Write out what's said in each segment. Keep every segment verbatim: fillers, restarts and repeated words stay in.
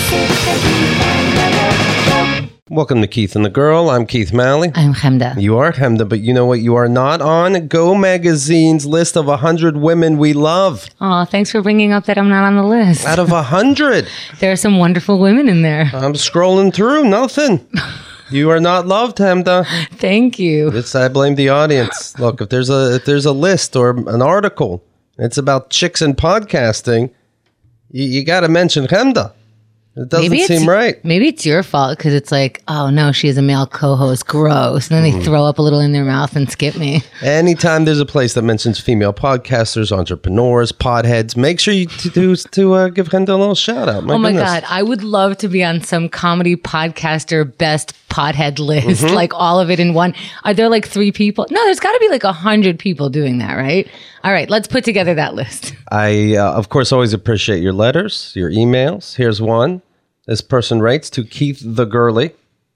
Welcome to Keith and the Girl. I'm Keith Malley. I'm Chemda. You are Chemda, but you know what you are not on? Go Magazine's list of one hundred women we love. Oh, thanks for bringing up that I'm not on the list. Out of one hundred. There are some wonderful women in there. I'm scrolling through. Nothing. You are not loved, Chemda. Thank you. It's, I blame the audience. Look, if there's a if there's a list or an article, it's about chicks and podcasting, you, you got to mention Chemda. It doesn't maybe seem right. Maybe it's your fault because it's like, oh no, she has a male co-host. Gross. And then they mm. throw up a little in their mouth and skip me. Anytime there's a place that mentions female podcasters, entrepreneurs, podheads, make sure you to, to, to uh, give Chemda a little shout out. My oh my goodness. God. I would love to be on some comedy podcaster best podhead list, mm-hmm. like all of it in one. Are there like three people? No, there's got to be like a hundred people doing that, right? All right, let's put together that list. I, uh, of course, always appreciate your letters, your emails. Here's one. This person writes to Keith the Girly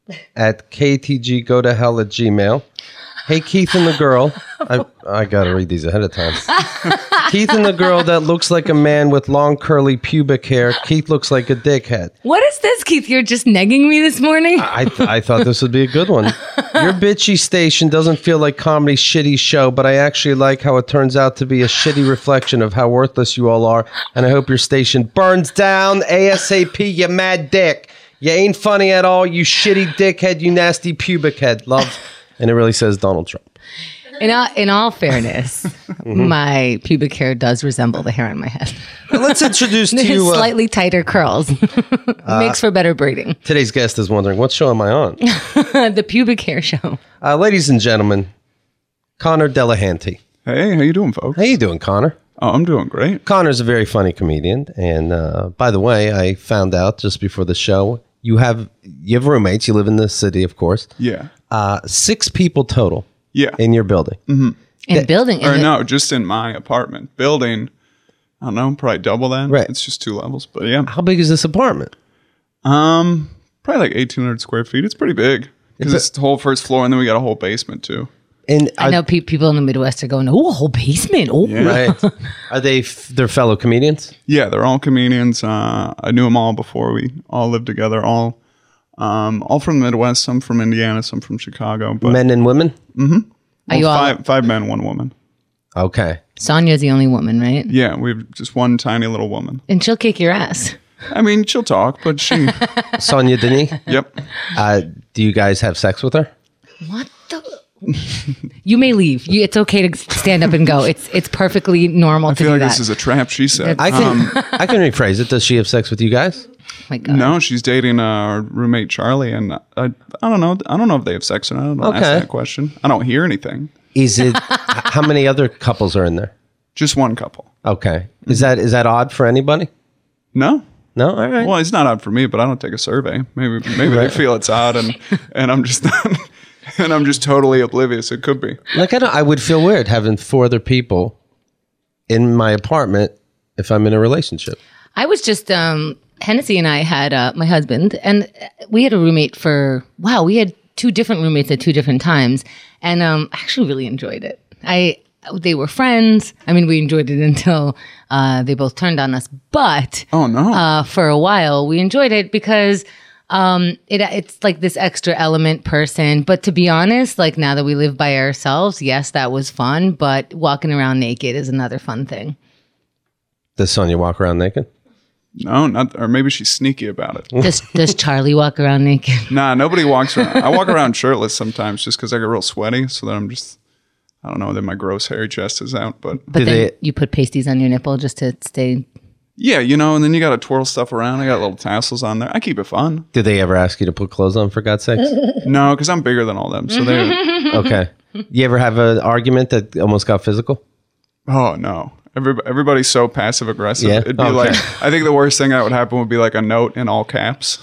at K T G go to hell at Gmail. Hey, Keith and the Girl. I, I got to read these ahead of time. Keith and the Girl that looks like a man with long curly pubic hair. Keith looks like a dickhead. What is this, Keith? You're just negging me this morning? I, th- I thought this would be a good one. Your bitchy station doesn't feel like comedy's shitty show, but I actually like how it turns out to be a shitty reflection of how worthless you all are, and I hope your station burns down ASAP, you mad dick. You ain't funny at all, you shitty dickhead, you nasty pubic head. Love. And it really says Donald Trump. In all, in all fairness, mm-hmm. my pubic hair does resemble the hair on my head. Well, let's introduce to you... Uh, slightly tighter curls. uh, Makes for better breeding. Today's guest is wondering, what show am I on? The Pubic Hair Show. Uh, ladies and gentlemen, Connor Delahanty. Hey, how you doing, folks? How you doing, Connor? Oh, I'm doing great. Connor's a very funny comedian. And uh, by the way, I found out just before the show, you have you have roommates. You live in the city, of course. Yeah. Uh, six people total. Yeah. In your building. Mm-hmm. In that, building? In or the- no, just in my apartment. Building, I don't know, probably double that. Right. It's just two levels, but yeah. How big is this apartment? Um, Probably like eighteen hundred square feet. It's pretty big. Because it's, it's the whole first floor, and then we got a whole basement, too. And I know pe- people in the Midwest are going, oh, a whole basement. Oh, yeah. Right. Are they f- their fellow comedians? Yeah, they're all comedians. Uh, I knew them all before we all lived together. All um, all from the Midwest, some from Indiana, some from Chicago. But, Men and women? Mm-hmm. Are well, you all- five, five men, one woman. Okay. Sonia's the only woman, right? Yeah, we have just one tiny little woman. And she'll kick your ass. I mean, she'll talk, but she... Sonia Denis? Yep. Uh, do you guys have sex with her? What the... You may leave. You, it's okay to stand up and go. It's it's perfectly normal I to feel do like that. this is a trap, she said. I can Um, I can rephrase it. Does she have sex with you guys? Oh my God. no, she's dating uh, our roommate Charlie, and I, I don't know. I don't know if they have sex or not. I don't Okay. ask that question. I don't hear anything. Is it? h- how many other couples are in there? Just one couple. Okay. Is that is that odd for anybody? No. No. All right. Well, it's not odd for me, but I don't take a survey. Maybe maybe they feel it's odd, and and I'm just and I'm just totally oblivious. It could be. Like I don't. I would feel weird having four other people in my apartment if I'm in a relationship. I was just, um, Hennessy and I had uh, my husband, and we had a roommate for, wow, we had two different roommates at two different times. And um, I actually really enjoyed it. I They were friends. I mean, we enjoyed it until uh, they both turned on us. But Oh no. uh, for a while, we enjoyed it because um, it it's like this extra element person. But to be honest, like now that we live by ourselves, yes, that was fun. But walking around naked is another fun thing. Does Sonia walk around naked? no, not. Or maybe she's sneaky about it. Does, does Charlie walk around naked? Nah, nobody walks around. I walk around shirtless sometimes just because I get real sweaty. So that I'm just. I don't know. Then my gross hairy chest is out, but But Do then they- you put pasties on your nipple just to stay. yeah, you know. And then you got to twirl stuff around. I got little tassels on there. I keep it fun. Did they ever ask you to put clothes on? For God's sakes. No, because I'm bigger than all them. So they. Okay. You ever have an argument that almost got physical? Oh no. Every, everybody's so passive aggressive. Yeah? It'd be Okay. like, I think the worst thing that would happen would be like a note in all caps.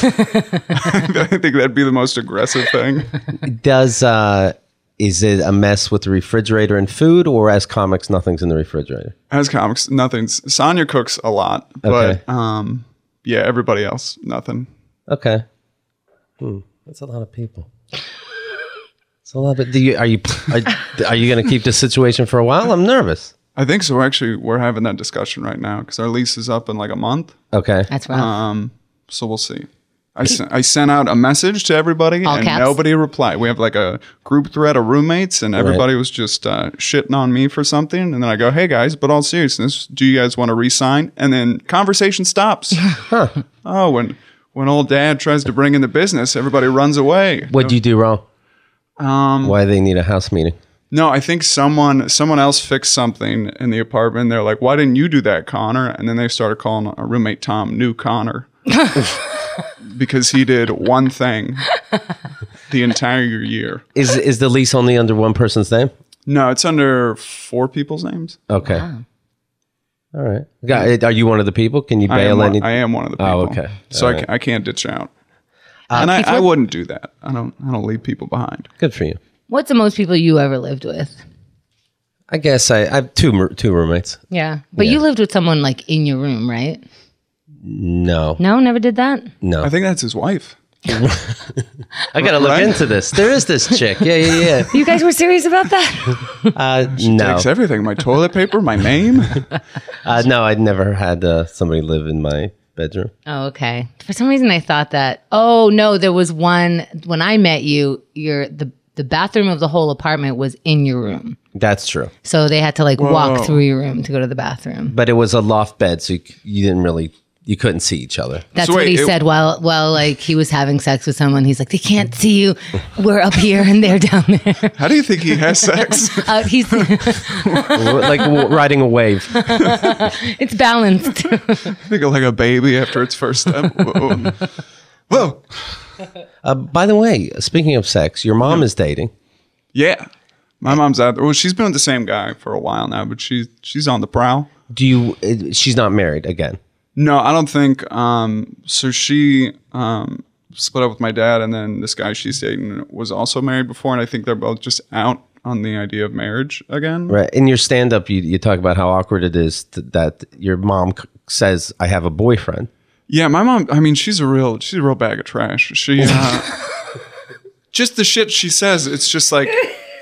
I think that'd be the most aggressive thing. Does uh, is it a mess with the refrigerator and food, or as comics, nothing's in the refrigerator? As comics, nothing's. Sonia cooks a lot, but Okay. um, yeah, everybody else, nothing. Okay. Hmm. That's a lot of people. It's a lot of. Do you are you are, are you going to keep this situation for a while? I'm nervous. I think so. Actually, we're having that discussion right now because our lease is up in like a month. Okay. That's rough. Um, so we'll see. I, sen- I sent out a message to everybody All and caps? nobody replied. We have like a group thread of roommates and everybody was just uh, shitting on me for something. And then I go, hey guys, but all seriousness, do you guys want to re-sign? And then conversation stops. Oh, when when old dad tries to bring in the business, everybody runs away. What'd you do wrong? Um, Why they need a house meeting? No, I think someone someone else fixed something in the apartment. They're like, why didn't you do that, Connor? And then they started calling our roommate Tom New Connor. Because he did one thing the entire year. Is is the lease only under one person's name? No, it's under four people's names. Okay. Wow. All right. Got- Are you one of the people? Can you I am, bail one, any? I am one of the people. Oh, okay. So All I, right. ca- I can't ditch out. and I, I wouldn't do that. I don't I don't leave people behind. Good for you. What's the most people you ever lived with? I guess I, I have two mer- two roommates. Yeah. But Yeah. you lived with someone like in your room, right? No. No, never did that? No. I think that's his wife. I gotta look Right? into this. There is this chick. Yeah, yeah, yeah. You guys were serious about that? Uh, no, Takes everything. My toilet paper, my name. uh, no, I'd never had uh, somebody live in my bedroom. Oh, okay. For some reason I thought that. Oh, no, there was one when I met you, your the the bathroom of the whole apartment was in your room. That's true, So they had to like walk Whoa. through your room to go to the bathroom. but it was a loft bed, so you, you didn't really, you couldn't see each other. That's So what wait, he it- said while while like he was having sex with someone. He's like, they can't see you. We're up here and they're down there. How do you think he has sex? Uh, he's Like w- riding a wave. it's balanced. Think of like a baby after its first step. Whoa. Whoa. Uh, by the way, speaking of sex, your mom is dating. Yeah. My mom's out there. Well, she's been with the same guy for a while now, but she's she's on the prowl. Do you? uh, She's not married again. No, I don't think. Um, so she um, split up with my dad, and then this guy she's dating was also married before, and I think they're both just out on the idea of marriage again. Right. In your stand-up, you, you talk about how awkward it is to, that your mom c- says, "I have a boyfriend." Yeah, my mom. I mean, she's a real she's a real bag of trash. She uh, just the shit she says. It's just like.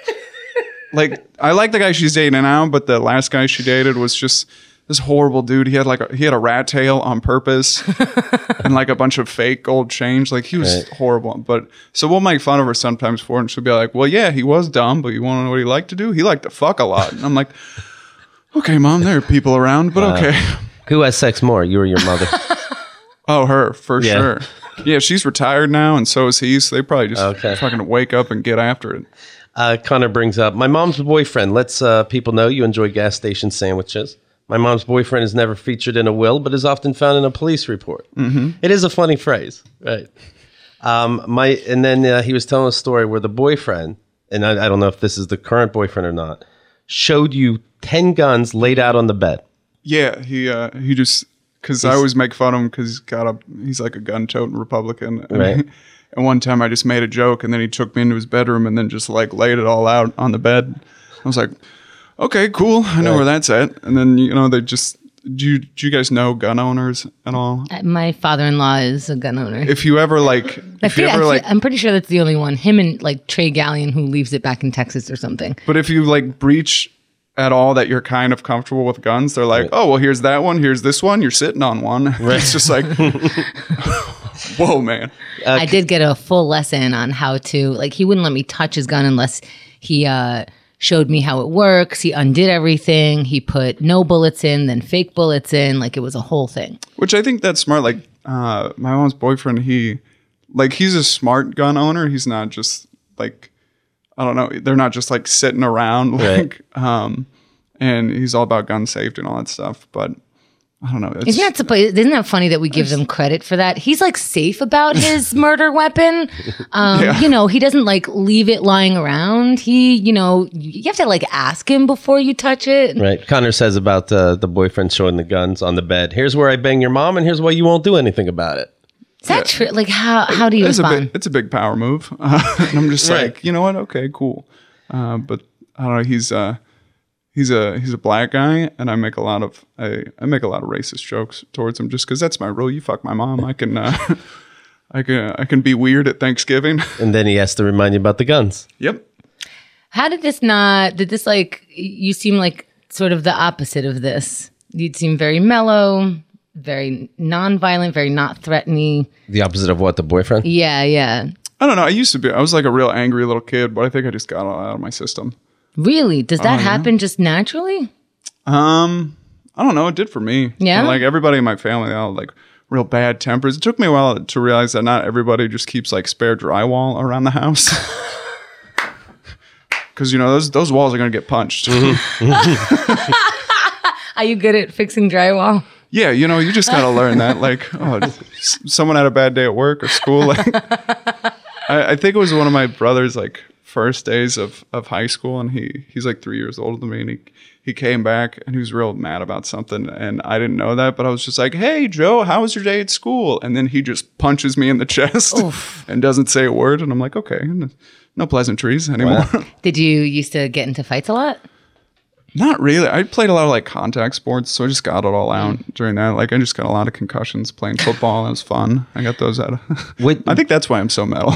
Like, I like the guy she's dating now, but the last guy she dated was just this horrible dude. He had like a, he had a rat tail on purpose and like a bunch of fake gold change. Like, he was Right. horrible. But so we'll make fun of her sometimes for it, and she'll be like, well, yeah, he was dumb, but you want to know what he liked to do? He liked to fuck a lot. And I'm like, okay, mom, there are people around, but okay. Who has sex more, you or your mother? Oh, her, for Yeah. sure. Yeah, she's retired now, and so is he. So they probably just Okay. fucking wake up and get after it. Uh, Connor brings up, my mom's boyfriend lets uh, people know you enjoy gas station sandwiches. My mom's boyfriend is never featured in a will, but is often found in a police report. Mm-hmm. It is a funny phrase, right? Um, my and then uh, he was telling a story where the boyfriend, and I, I don't know if this is the current boyfriend or not, showed you ten guns laid out on the bed. Yeah, he uh, he just because I always make fun of him because he's got a he's like a gun toting Republican. And, Right. and one time I just made a joke, and then he took me into his bedroom and then just like laid it all out on the bed. I was like, okay, cool, I know Right. where that's at. And then you know they just do you, do you guys know gun owners at all? My father-in-law is a gun owner. If you ever like, I if you feel, ever I like, am pretty sure that's the only one. Him and like Trey Gallion, who leaves it back in Texas or something. but if you like breach at all that you're kind of comfortable with guns, they're like, Right. oh well, here's that one, here's this one, you're sitting on one. It's just like, whoa, man. I did get a full lesson on how to like. He wouldn't let me touch his gun unless he uh, showed me how it works. He undid everything. He put no bullets in, then fake bullets in. Like it was a whole thing. Which I think that's smart. Like uh, my mom's boyfriend, he like he's a smart gun owner. He's not just like I don't know. They're not just like sitting around like um, and he's all about gun safety and all that stuff. But I don't know. It's, Isn't that supposed? Isn't that funny that we give them credit for that? He's like safe about his murder weapon. Um, Yeah. You know, he doesn't like leave it lying around. He, you know, you have to like ask him before you touch it. Right. Connor says about uh, the boyfriend showing the guns on the bed. Here's where I bang your mom, and here's why you won't do anything about it. Is that true? Like how how do you it's a respond? big, it's a big power move. Uh, and I'm just Right. like, you know what? Okay, cool. Uh, but I don't know. He's uh, he's a he's a black guy, and I make a lot of I, I make a lot of racist jokes towards him just because that's my rule. You fuck my mom, I can uh, I can I can be weird at Thanksgiving. And then he has to remind you about the guns. Yep. How did this not? Did this like? You seem like sort of the opposite of this. You'd seem very mellow, very non-violent, very not threatening. The opposite of what, the boyfriend? Yeah, yeah. I don't know. I used to be. I was like a real angry little kid, but I think I just got it all out of my system. Really? Does that Oh, yeah. happen just naturally? Um, I don't know. It did for me. Yeah? And, like everybody in my family, they all had, like real bad tempers. It took me a while to realize that not everybody just keeps like spare drywall around the house. Because you know those those walls are gonna get punched. Are you good at fixing drywall? Yeah, you know, you just gotta learn that. Like, oh, s- someone had a bad day at work or school. Like, I, I think it was one of my brother's like first days of, of high school, and he he's like three years older than me, and he he came back and he was real mad about something, and I didn't know that, but I was just like, "Hey, Joe, how was your day at school?" And then he just punches me in the chest and doesn't say a word, and I'm like, "Okay, no pleasantries anymore." Wow. Did you used to get into fights a lot? Not really. I played a lot of like contact sports, so I just got it all out during that. Like I just got a lot of concussions playing football. It was fun. I got those out of. Would, I think that's why I'm so metal.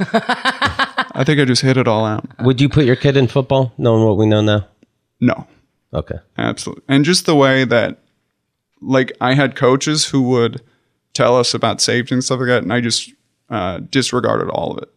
I think I just hit it all out. would you put your kid in football, knowing what we know now? No, Okay. absolutely. And just the way that, like, I had coaches who would tell us about safety and stuff like that, and I just uh, disregarded all of it.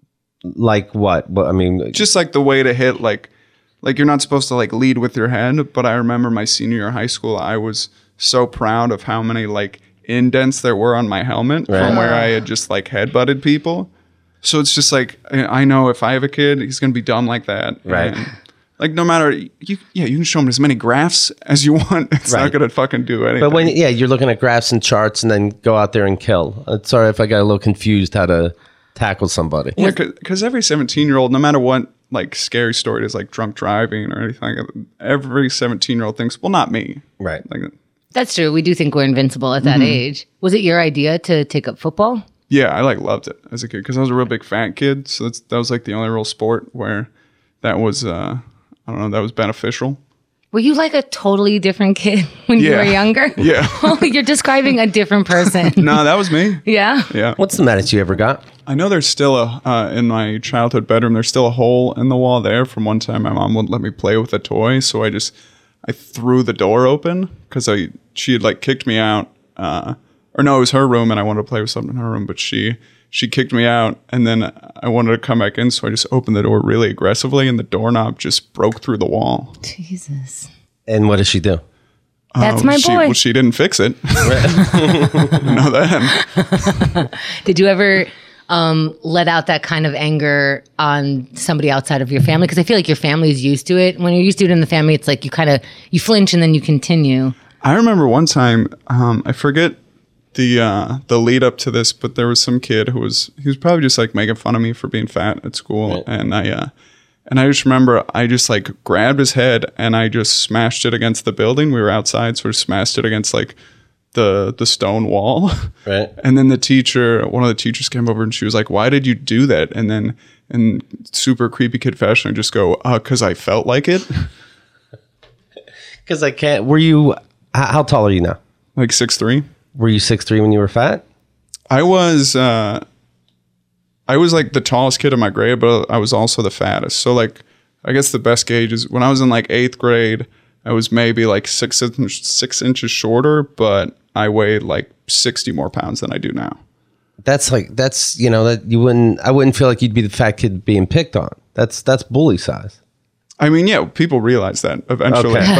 Like what? What I mean, Just like the way to hit, like, like you're not supposed to like lead with your head. But I remember my senior year of high school, I was so proud of how many like indents there were on my helmet Right. from where I had just like headbutted people. So it's just like I I know if I have a kid, he's gonna be dumb like that. Right. And, like no matter you, yeah, you can show him as many graphs as you want. It's Right. not gonna fucking do anything. but when yeah, you're looking at graphs and charts, and then go out there and kill. Uh, sorry if I got a little confused how to tackle somebody. Yeah, because every seventeen-year-old, no matter what, like, scary story it is, like drunk driving or anything, every seventeen-year-old thinks, well, not me. Right. Like, That's true. We do think we're invincible at that age. Was it your idea to take up football? yeah, I, like, loved it as a kid because I was a real big fat kid. So that's, that was, like, the only real sport where that was, uh, I don't know, that was beneficial. Were you like a totally different kid when you Yeah. were younger? Yeah. Oh, you're describing a different person. No, that was me. Yeah. Yeah. What's the maddest you ever got? I know there's still a, uh, in my childhood bedroom, there's still a hole in the wall there from one time my mom wouldn't let me play with a toy. So I just, I threw the door open because I, she had like kicked me out. Uh, or no, it was her room and I wanted to play with something in her room, but she, she kicked me out and then I wanted to come back in. So I just opened the door really aggressively and the doorknob just broke through the wall. Jesus. And what does she do? That's Uh, my she, boy. Well, she didn't fix it. Didn't know that. Did you ever um, let out that kind of anger on somebody outside of your family? Because I feel like your family is used to it. When you're used to it in the family, it's like you kind of, you flinch and then you continue. I remember one time, um, I forget the uh, the lead up to this, but there was some kid who was he was probably just like making fun of me for being fat at school, Right. and I uh, and I just remember I just like grabbed his head and I just smashed it against the building. We were outside, so I smashed it against like the the stone wall. Right. And then the teacher, one of the teachers came over and she was like, "Why did you do that?" And then in super creepy kid fashion, I just go, "Uh, because I felt like it." Because I can't. Were you? How, how tall are you now? Like six three. Were you six three when you were fat? I was uh I was like the tallest kid in my grade, but I was also the fattest. So like I guess the best gauge is when I was in like eighth grade, I was maybe like six inch, six inches shorter, but I weighed like sixty more pounds than I do now. That's like that's you know that you wouldn't. I wouldn't feel like you'd be the fat kid being picked on. That's that's bully size. I mean, yeah, people realize that eventually. Okay. But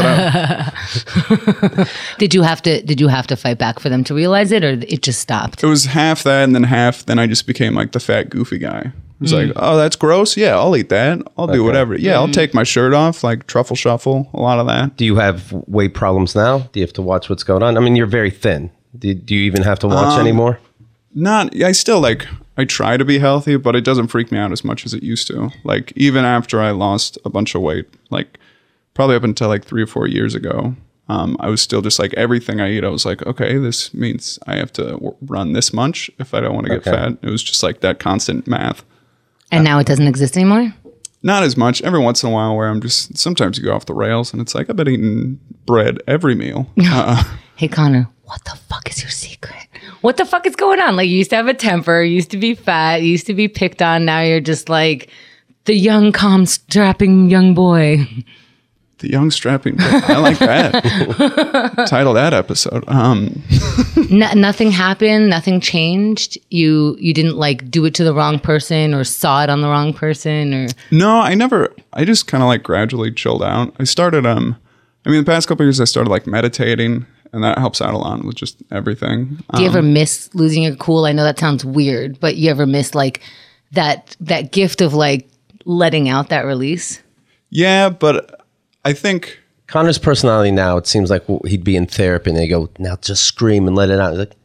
I, Did you have to, did you have to fight back for them to realize it, or it just stopped? it was half that and then half, then I just became like the fat goofy guy. It was like, oh, that's gross. Yeah, I'll eat that. I'll do Okay. whatever. Yeah, I'll take my shirt off, like truffle shuffle, a lot of that. Do you have weight problems now? Do you have to watch what's going on? I mean, you're very thin. Do, do you even have to watch Um, anymore? Not, I still like, I try to be healthy, but it doesn't freak me out as much as it used to. Like, even after I lost a bunch of weight, like, probably up until like three or four years ago, um, I was still just like, everything I eat, I was like, okay, this means I have to w- run this much if I don't want to get Okay. fat. It was just like that constant math. And now it doesn't exist anymore? Not as much. Every once in a while, where I'm just, sometimes you go off the rails and it's like, I've been eating bread every meal. Uh, Hey, Connor, what the fuck is your secret? What the fuck is going on? Like, you used to have a temper, you used to be fat, you used to be picked on. Now you're just like the young, calm, strapping young boy. The young strapping. I like that. Title that episode. Um, no, nothing happened. Nothing changed. You you didn't like do it to the wrong person or saw it on the wrong person or. No, I never. I just kind of like gradually chilled out. I started. Um, I mean, the past couple of years, I started like meditating, and that helps out a lot with just everything. Do you um, ever miss losing your cool? I know that sounds weird, but you ever miss like that that gift of like letting out that release? Yeah, but. I think Connor's personality now, it seems like he'd be in therapy and they go, now just scream and let it out. He's like,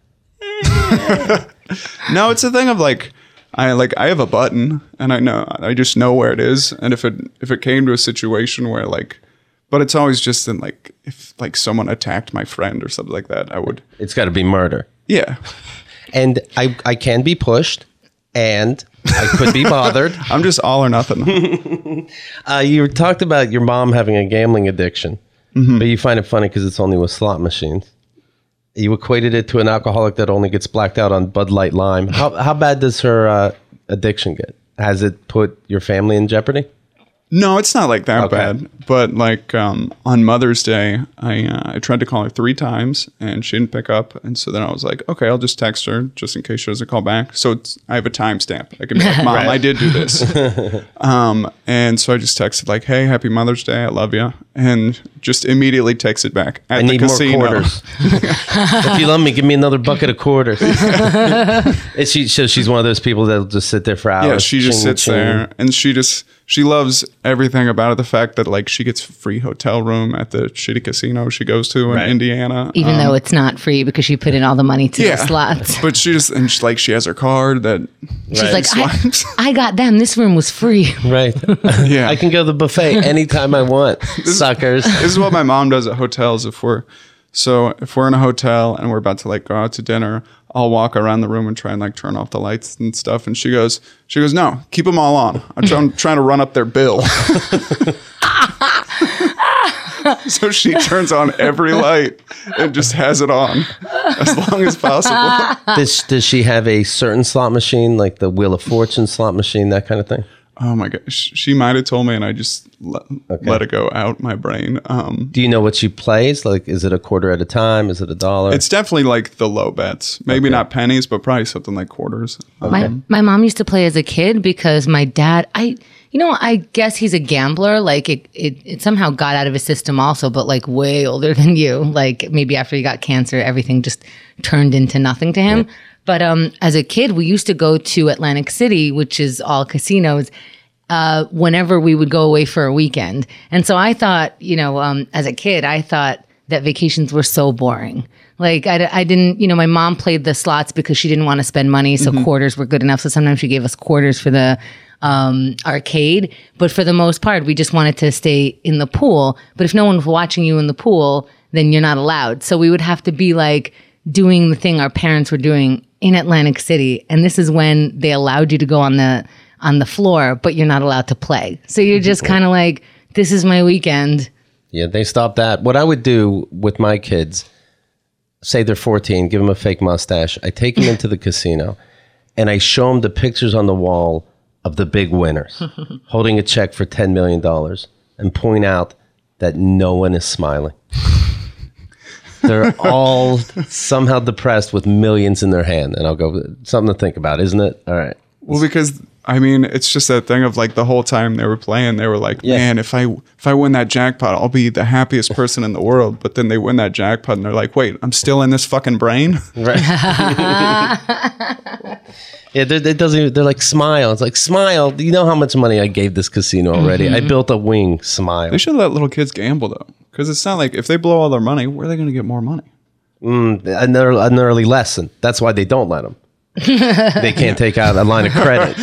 no, it's a thing of like, I like I have a button and I know, I just know where it is. And if it, if it came to a situation where like, but it's always just in like, if like someone attacked my friend or something like that, I would. It's got to be murder. Yeah. And I, I can be pushed and I could be bothered. I'm just all or nothing. uh, you talked about your mom having a gambling addiction, mm-hmm. but you find it funny because it's only with slot machines. You equated it to an alcoholic that only gets blacked out on Bud Light Lime. How how bad does her uh, addiction get? Has it put your family in jeopardy? No, it's not like that Okay. bad. But like um, on Mother's Day, I uh, I tried to call her three times and she didn't pick up. And so then I was like, okay, I'll just text her just in case she doesn't call back. So it's, I have a timestamp. I can be like, Mom, Right. I did do this. um, and so I just texted like, hey, happy Mother's Day. I love you. And just immediately texted back at I the need casino. more quarters. If you love me, give me another bucket of quarters. Is she, so she's one of those people that'll just sit there for hours. Yeah, she just ching, sits ching. there and she just she loves everything about it. The fact that like she gets free hotel room at the shitty casino she goes to in Right. Indiana, Even um, though it's not free because she put in all the money to yeah, the slots. But she just and she, like she has her card that She's Right. like, I, swipes. I got them. This room was free. Right. Yeah. I can go to the buffet anytime I want. Suckers. This is what my mom does at hotels. If we're so if we're in a hotel and we're about to like go out to dinner, I'll walk around the room and try and like turn off the lights and stuff. And she goes, she goes, no, keep them all on. I'm, try- I'm trying to run up their bill. So she turns on every light and just has it on as long as possible. Does, does she have a certain slot machine, like the Wheel of Fortune slot machine, that kind of thing? Oh my gosh. She might have told me and I just let, Okay. let it go out my brain. Um, Do you know what she plays? Like, is it a quarter at a time? Is it a dollar? it's definitely like the low bets. Maybe not pennies, but probably something like quarters. Um, My my mom used to play as a kid because my dad, I you know, I guess he's a gambler. Like it, it, it somehow got out of his system also, but like way older than you. Like maybe after he got cancer, everything just turned into nothing to him. Yeah. But um, as a kid, we used to go to Atlantic City, which is all casinos, uh, whenever we would go away for a weekend. And so I thought, you know, um, as a kid, I thought that vacations were so boring. Like I, I didn't, you know, my mom played the slots because she didn't want to spend money. So mm-hmm. quarters were good enough. So sometimes she gave us quarters for the um, arcade. But for the most part, we just wanted to stay in the pool. But if no one was watching you in the pool, then you're not allowed. So we would have to be like doing the thing our parents were doing in Atlantic City. And this is when they allowed you to go on the on the floor, but you're not allowed to play. So you're just kind of like, this is my weekend. Yeah, they stopped that. What I would do with my kids, say they're fourteen, give them a fake mustache. I take them into the casino and I show them the pictures on the wall of the big winners holding a check for ten million dollars and point out that no one is smiling. They're all somehow depressed with millions in their hand. And I'll go, something to think about, isn't it? All right. Well, because I mean, it's just that thing of like the whole time they were playing, they were like, Yeah. man, if I if I win that jackpot, I'll be the happiest person in the world. But then they win that jackpot and they're like, wait, I'm still in this fucking brain. Right. Yeah, it doesn't even, they're like, smile. It's like, smile. Do you know how much money I gave this casino already? Mm-hmm. I built a wing, smile. They should let little kids gamble though. Because it's not like if they blow all their money, where are they going to get more money? Mm, an, early, an early lesson. That's why they don't let them. They can't take out a line of credit.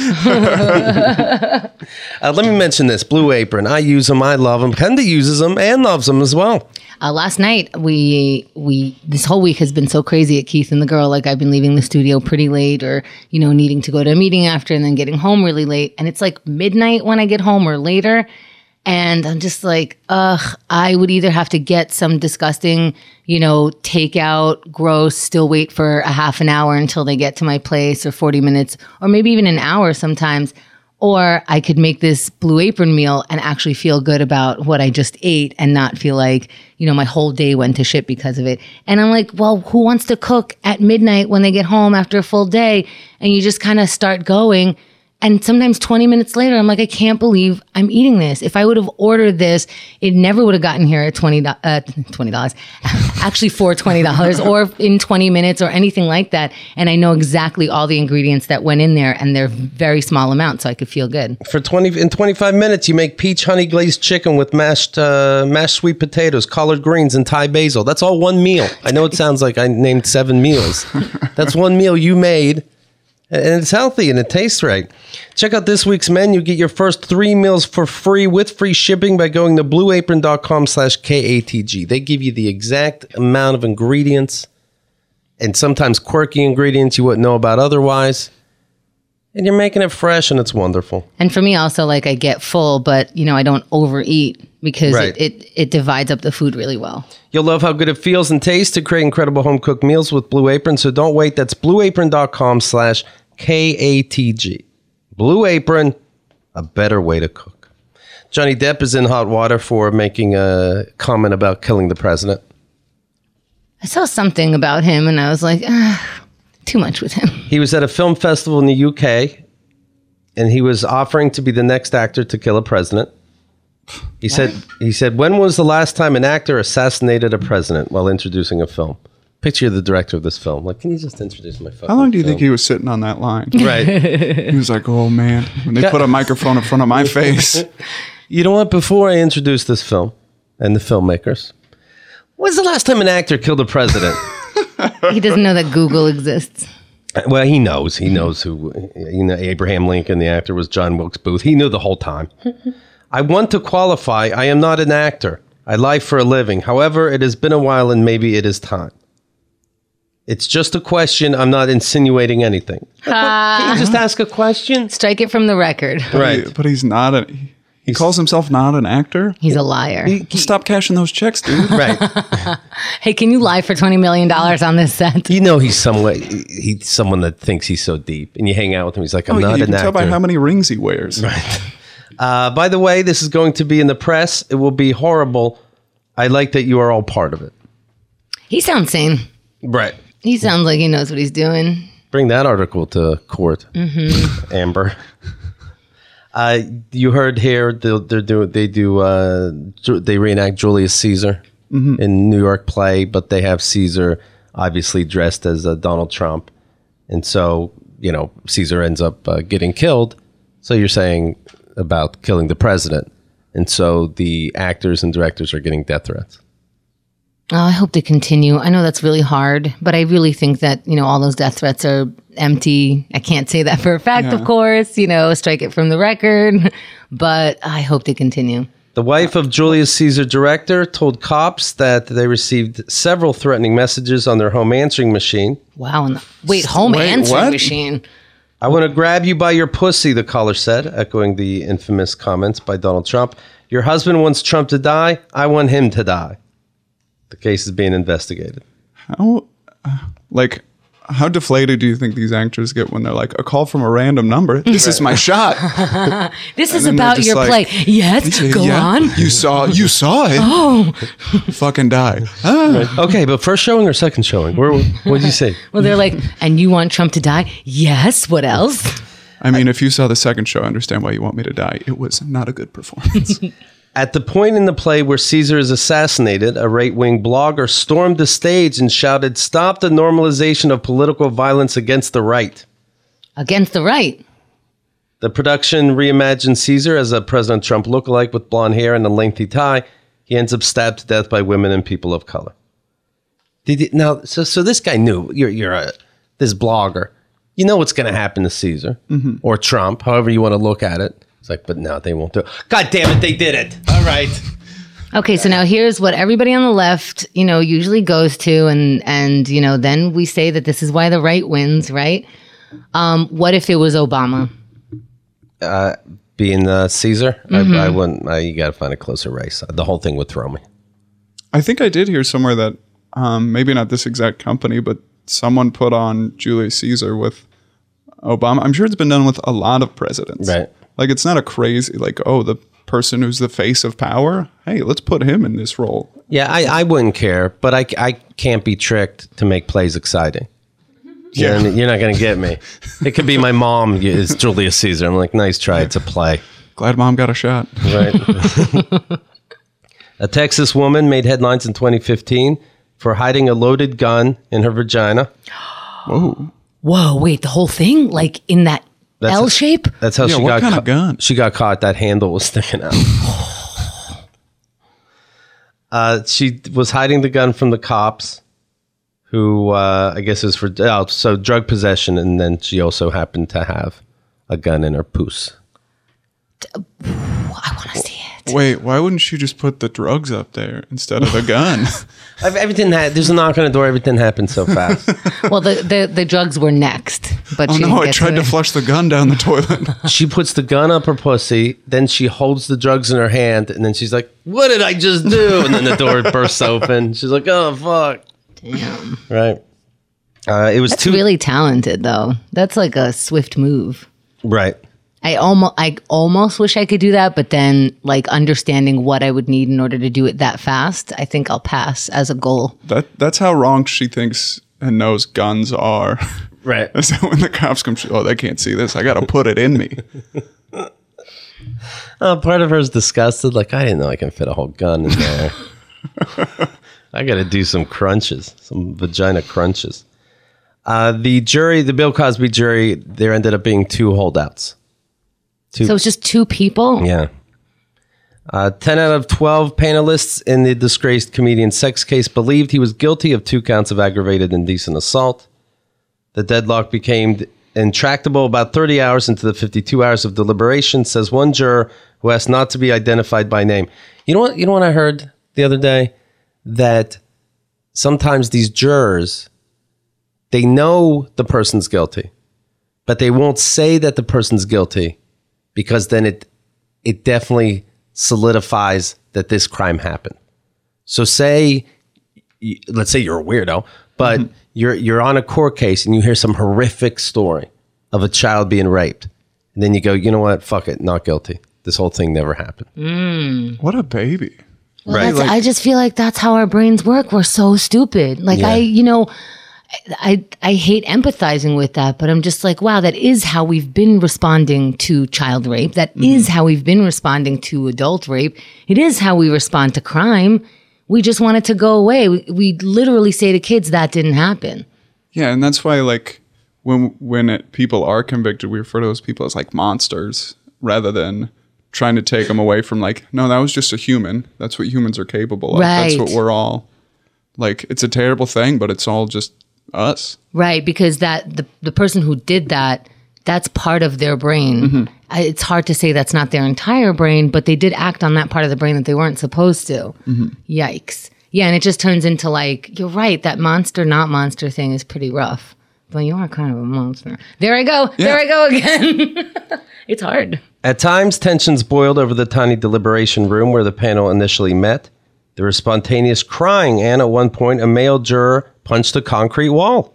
uh, let me mention this. Blue Apron. I use them. I love them. Kenda uses them and loves them as well. Uh, last night, we we this whole week has been so crazy at Keith and the Girl. Like I've been leaving the studio pretty late, or you know, needing to go to a meeting after, and then getting home really late. And it's like midnight when I get home or later. And I'm just like, ugh, I would either have to get some disgusting, you know, takeout, gross, still wait for a half an hour until they get to my place or forty minutes or maybe even an hour sometimes. Or I could make this Blue Apron meal and actually feel good about what I just ate and not feel like, you know, my whole day went to shit because of it. And I'm like, well, who wants to cook at midnight when they get home after a full day? And you just kind of start going. And sometimes twenty minutes later, I'm like, I can't believe I'm eating this. If I would have ordered this, it never would have gotten here at twenty dollars, uh, twenty dollars actually for twenty dollars or in twenty minutes or anything like that. And I know exactly all the ingredients that went in there, and they're very small amounts, so I could feel good. For twenty in twenty-five minutes, you make peach honey glazed chicken with mashed uh, mashed sweet potatoes, collard greens, and Thai basil. That's all one meal. I know it sounds like I named seven meals. That's one meal you made. And it's healthy and it tastes right. Check out this week's menu. Get your first three meals for free with free shipping by going to blueapron.com slash KATG. They give you the exact amount of ingredients and sometimes quirky ingredients you wouldn't know about otherwise. And you're making it fresh and it's wonderful. And for me also, like I get full, but you know, I don't overeat because Right. it, it, it divides up the food really well. You'll love how good it feels and tastes to create incredible home-cooked meals with Blue Apron, so don't wait. That's blueapron.com slash K A T G. Blue Apron, a better way to cook. Johnny Depp is in hot water for making a comment about killing the president. I saw something about him and I was like, ah, too much with him. He was at a film festival in the U K, and he was offering to be the next actor to kill a president. He said, he said, when was the last time an actor assassinated a president while introducing a film? Picture the director of this film. Like, can you just introduce my fucking How long do you film? think he was sitting on that line? Right. He was like, oh man, when they put a microphone in front of my face. You know what? Before I introduce this film and the filmmakers, when's the last time an actor killed a president? He doesn't know that Google exists. Well, he knows. He knows who, you know, Abraham Lincoln, the actor, was John Wilkes Booth. He knew the whole time. I want to qualify. I am not an actor. I lie for a living. However, it has been a while and maybe it is time. It's just a question. I'm not insinuating anything. Can you just ask a question? Strike it from the record. Right. He- but he's not a. He calls himself not an actor. He's a liar. Stop cashing those checks, dude. Right. Hey, can you lie for twenty million dollars on this set? You know he's somewhat, he's someone that thinks he's so deep. And you hang out with him. He's like, I'm Oh, not you an can tell actor. by how many rings he wears. Uh, by the way, this is going to be in the press. It will be horrible. I like that you are all part of it. He sounds sane. Right. He sounds like he knows what he's doing. Bring that article to court, mm-hmm. Amber. Uh, you heard here they're, they're doing they do uh, Ju- they reenact Julius Caesar mm-hmm. in New York play, but they have Caesar obviously dressed as uh, Donald Trump, and so you know Caesar ends up uh, getting killed. So you're saying about killing the president, and so the actors and directors are getting death threats. Oh, I hope to continue. I know that's really hard, but I really think that, you know, all those death threats are empty. I can't say that for a fact, Yeah. of course, you know, strike it from the record, but I hope to continue. The wife of Julius Caesar director told cops that they received several threatening messages on their home answering machine. Wow. And the, wait, home Wait, answering what? machine. I want to grab you by your pussy, the caller said, echoing the infamous comments by Donald Trump. Your husband wants Trump to die. I want him to die. The case is being investigated. How, uh, like, how deflated do you think these actors get when they're like, a call from a random number? This is my shot. This is then they're about just your like, play. Yes, go Yeah, on. You saw, you saw it. Oh, Fucking die. Ah. Okay, but first showing or second showing? Where? What did you say? well, they're like, and you want Trump to die? Yes, what else? I mean, if you saw the second show, I understand why you want me to die. It was not a good performance. At the point in the play where Caesar is assassinated, a right-wing blogger stormed the stage and shouted, "Stop the normalization of political violence against the right." Against the right. The production reimagined Caesar as a President Trump lookalike with blonde hair and a lengthy tie. He ends up stabbed to death by women and people of color. Did you, now, so so this guy knew you're you're a this blogger. You know what's going to happen to Caesar mm-hmm. or Trump, however you want to look at it. It's like, but no, they won't do it. God damn it, they did it. All right. Okay, so now here's what everybody on the left, you know, usually goes to, and and you know, then we say that this is why the right wins, right? Um, what if it was Obama? Uh, being uh, Caesar, mm-hmm. I, I wouldn't. I, you got to find a closer race. The whole thing would throw me. I think I did hear somewhere that um, maybe not this exact company, but someone put on Julius Caesar with Obama. I'm sure it's been done with a lot of presidents. Right. Like, it's not a crazy, like, oh, the person who's the face of power. Hey, let's put him in this role. Yeah, I, I wouldn't care, but I, I can't be tricked to make plays exciting. Yeah. You're, you're not going to get me. It could be my mom is Julius Caesar. I'm like, nice try. It's a play. Glad mom got a shot. Right. A Texas woman made headlines in twenty fifteen for hiding a loaded gun in her vagina. Whoa. Whoa, wait, the whole thing? Like in that That's L a- shape? That's how Yeah, she what got kind ca- of gun? She got caught. That handle was sticking out. uh, she was hiding the gun from the cops, who uh, I guess is for oh, so drug possession, and then she also happened to have a gun in her poos. I want to see it. Wait, why wouldn't she just put the drugs up there instead of the gun? Ev- Everything had there's a knock on the door. Everything happened so fast. Well, the, the, the drugs were next, but Oh she no, didn't I get tried to it. flush the gun down the toilet. She puts the gun up her pussy, then she holds the drugs in her hand, and then she's like, "What did I just do?" And then the door bursts open. She's like, "Oh fuck!" Damn. Right. Uh, it was That's too really talented, though. That's like a swift move. right. I almost, I almost wish I could do that, but then, like, understanding what I would need in order to do it that fast, I think I'll pass as a goal. That that's how wrong she thinks and knows guns are. Right. So when the cops come, she, oh, they can't see this. I got to put it in me. Uh, part of her is disgusted. Like, I didn't know I can fit a whole gun in there. I got to do some crunches, some vagina crunches. Uh, the jury, the Bill Cosby jury, there ended up being two holdouts. Two, So it's just two people? yeah. Uh, ten out of twelve panelists in the disgraced comedian sex case believed he was guilty of two counts of aggravated indecent assault. The deadlock became intractable about thirty hours into the fifty-two hours of deliberation, says one juror who asked not to be identified by name. You know what? You know what I heard the other day? That sometimes these jurors, they know the person's guilty, but they won't say that the person's guilty because then it it definitely solidifies that this crime happened. So say, let's say you're a weirdo, but mm-hmm. you're you're on a court case and you hear some horrific story of a child being raped. And then you go, you know what? Fuck it. Not guilty. This whole thing never happened. Mm. What a baby. Well, Right. that's- Like- I just feel like that's how our brains work. We're so stupid. Like, Yeah. I, you know, I, I hate empathizing with that, but I'm just like, wow, that is how we've been responding to child rape. That Mm-hmm. is how we've been responding to adult rape. It is how we respond to crime. We just want it to go away. We, we literally say to kids that didn't happen. Yeah, and that's why, like, when when it, people are convicted, we refer to those people as, like, monsters rather than trying to take them away from, like, no, that was just a human. That's what humans are capable of. Right. That's what we're all, like, it's a terrible thing, but it's all just us. Right, because that the, the person who did that, that's part of their brain. Mm-hmm. I, it's hard to say that's not their entire brain, but they did act on that part of the brain that they weren't supposed to. Mm-hmm. Yikes. Yeah, and it just turns into like, you're right, that monster, not monster thing is pretty rough. But you are kind of a monster. There I go. Yeah. There I go again. It's hard. At times, tensions boiled over the tiny deliberation room where the panel initially met. There was spontaneous crying, and at one point, a male juror punched a concrete wall.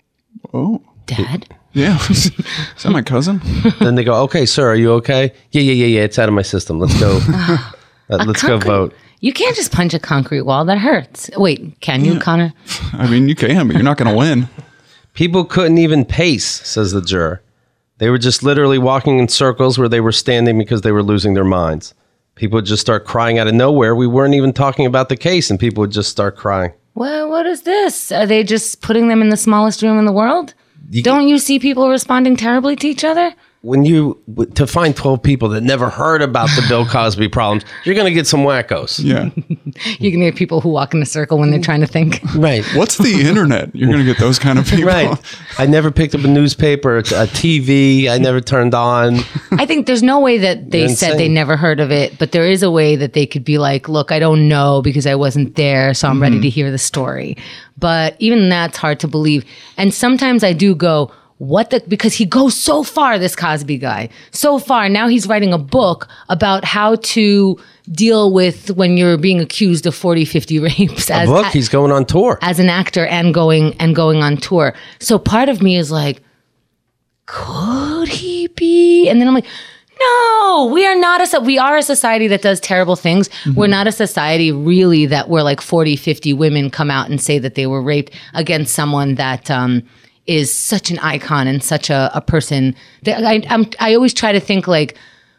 Oh. Dad? Yeah. Is that my cousin? Then they go, "Okay, sir, are you okay?" Yeah, yeah, yeah, yeah. It's out of my system. Let's go. uh, let's go concrete- vote. You can't just punch a concrete wall. That hurts. Wait, can you, Connor? I mean, you can, but you're not going to win. People couldn't even pace, says the juror. They were just literally walking in circles where they were standing because they were losing their minds. People would just start crying out of nowhere. We weren't even talking about the case, and people would just start crying. Well, what is this? Are they just putting them in the smallest room in the world? You- Don't you see people responding terribly to each other? When you to find twelve people that never heard about the Bill Cosby problems, you're going to get some wackos. Yeah. You can get people who walk in a circle when they're trying to think. Right. What's the internet? You're going to get those kind of people. Right. I never picked up a newspaper, a T V. I never turned on. I think there's no way that they You're said insane. they never heard of it, but there is a way that they could be like, look, I don't know because I wasn't there, so I'm ready to hear the story. But even that's hard to believe. And sometimes I do go, what the, because he goes so far, this Cosby guy, so far. Now he's writing a book about how to deal with when you're being accused of forty, fifty rapes. A as, book, he's going on tour. as an actor and going and going on tour. So part of me is like, could he be? And then I'm like, No, we are not a, so- we are a society that does terrible things. Mm-hmm. We're not a society really that where like forty, fifty women come out and say that they were raped against someone that, um, is such an icon and such a, a person that I, I'm, I always try to think like,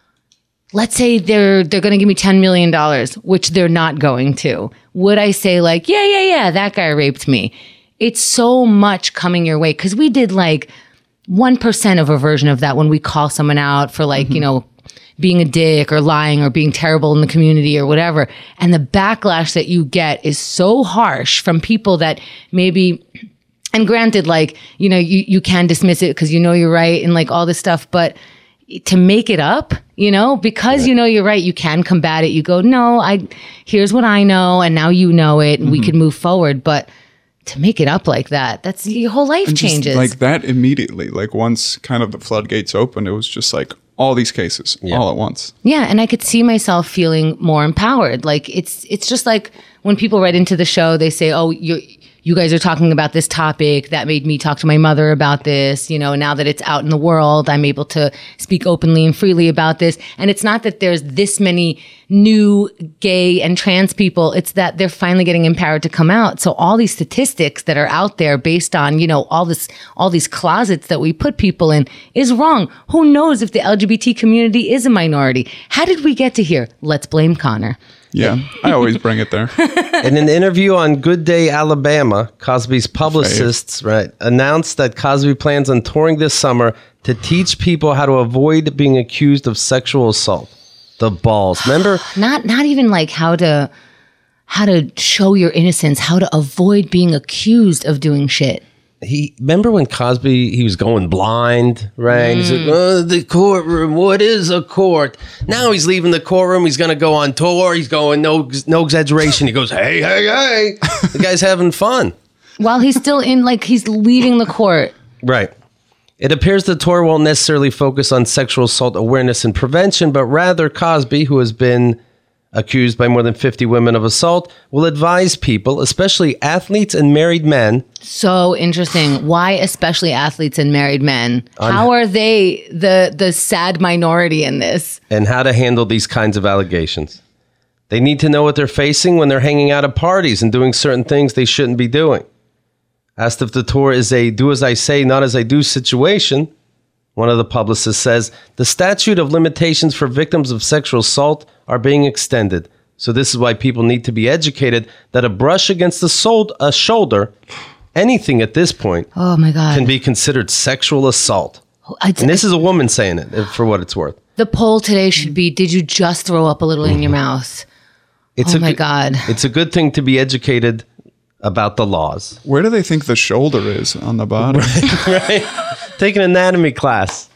let's say they're they're going to give me ten million dollars, which they're not going to. Would I say like, yeah, yeah, yeah, that guy raped me? It's so much coming your way because we did like one percent of a version of that when we call someone out for like, mm-hmm. you know, being a dick or lying or being terrible in the community or whatever. And the backlash that you get is so harsh from people that maybe... And granted, like, you know, you, you can dismiss it because you know you're right and like all this stuff. But to make it up, you know, because right. you know you're right, you can combat it. You go, no, I here's what I know. And now you know it and mm-hmm. we can move forward. But to make it up like that, that's your whole life and changes. Like that immediately, like once kind of the floodgates opened, it was just like all these cases yeah. all at once. Yeah. And I could see myself feeling more empowered. Like it's it's just like when people write into the show, they say, oh, you're you guys are talking about this topic that made me talk to my mother about this. You know, now that it's out in the world, I'm able to speak openly and freely about this. And it's not that there's this many new gay and trans people. It's that they're finally getting empowered to come out. So all these statistics that are out there based on, you know, all this, all these closets that we put people in is wrong. Who knows if the L G B T community is a minority? How did we get to here? Let's blame Connor. Yeah, I always bring it there. In an interview on Good Day Alabama, Cosby's publicists right, announced that Cosby plans on touring this summer to teach people how to avoid being accused of sexual assault. The balls. Remember? Not not even like how to how to show your innocence, how to avoid being accused of doing shit. He remember when Cosby, he was going blind, right? Mm. He's like, oh, the courtroom, what is a court? Now he's leaving the courtroom. He's going to go on tour. He's going, no no exaggeration. He goes, hey, hey, hey. The guy's having fun. While he's still in, like, he's leaving the court. Right. It appears the tour won't necessarily focus on sexual assault awareness and prevention, but rather Cosby, who has been accused by more than fifty women of assault, will advise people, especially athletes and married men. So interesting. Why especially athletes and married men? How are they the the sad minority in this? And how to handle these kinds of allegations. They need to know what they're facing when they're hanging out at parties and doing certain things they shouldn't be doing. Asked if the tour is a do as I say, not as I do situation, one of the publicists says, the statute of limitations for victims of sexual assault are being extended. So this is why people need to be educated that a brush against the sol- a shoulder, anything at this point, oh my God, can be considered sexual assault. I, and this is a woman saying it, for what it's worth. The poll today should be, did you just throw up a little in your mouth? It's oh a my good, God. It's a good thing to be educated about the laws. Where do they think the shoulder is on the bottom? Right, right. Take an anatomy class.